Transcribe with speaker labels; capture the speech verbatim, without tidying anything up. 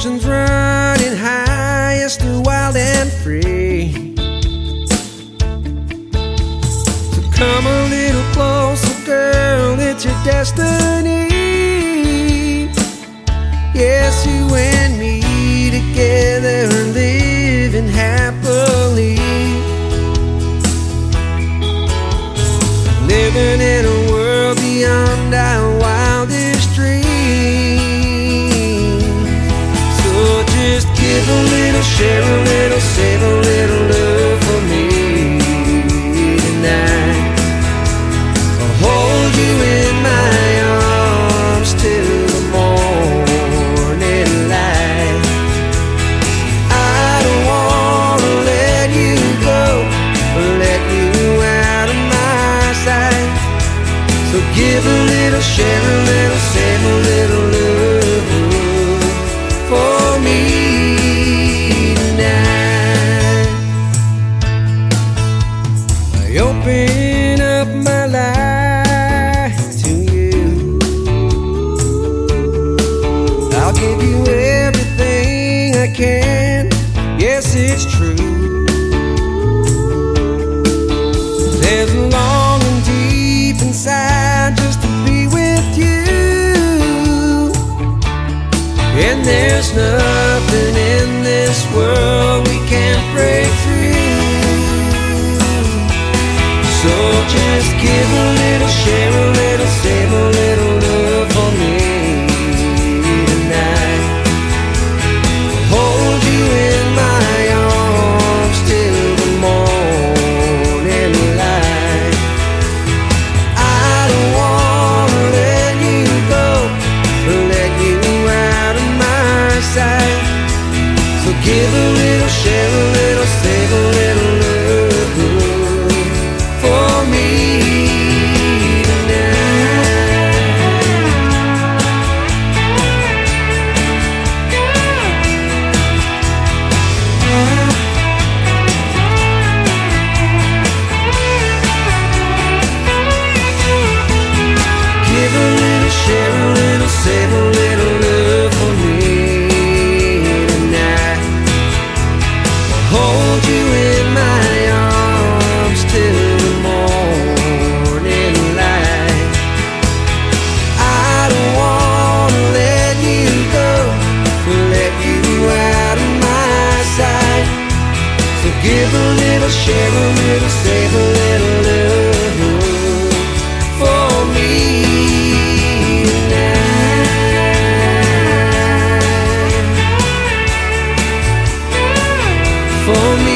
Speaker 1: emotions running high, yes, they're wild and free. So come a little closer, girl, it's your destiny. Yes, you and me together, living happily, living in a world beyond our wildest dreams. So just give a little, share a little, save a little love for me tonight. I'll hold you in my arms till the morning light. I don't wanna let you go, let you out of my sight. So give a little, share a little, save a little love for me tonight. I open up my life to you. I'll give you everything I can. Yes, it's true. There's a longing deep inside just to be with you, and there's nothing in this world we can't break through. So just give a little, share a little, save a little love for me tonight. Hold you in my arms till the morning light. I don't wanna let you go, let you out of my sight. So give a little, share a little, save a little love for me share a little, save a little love for me tonight. Hold you in my arms till the morning light. I don't wanna let you go, let you out of my sight. So give a little, share a little, save a little love for me. For me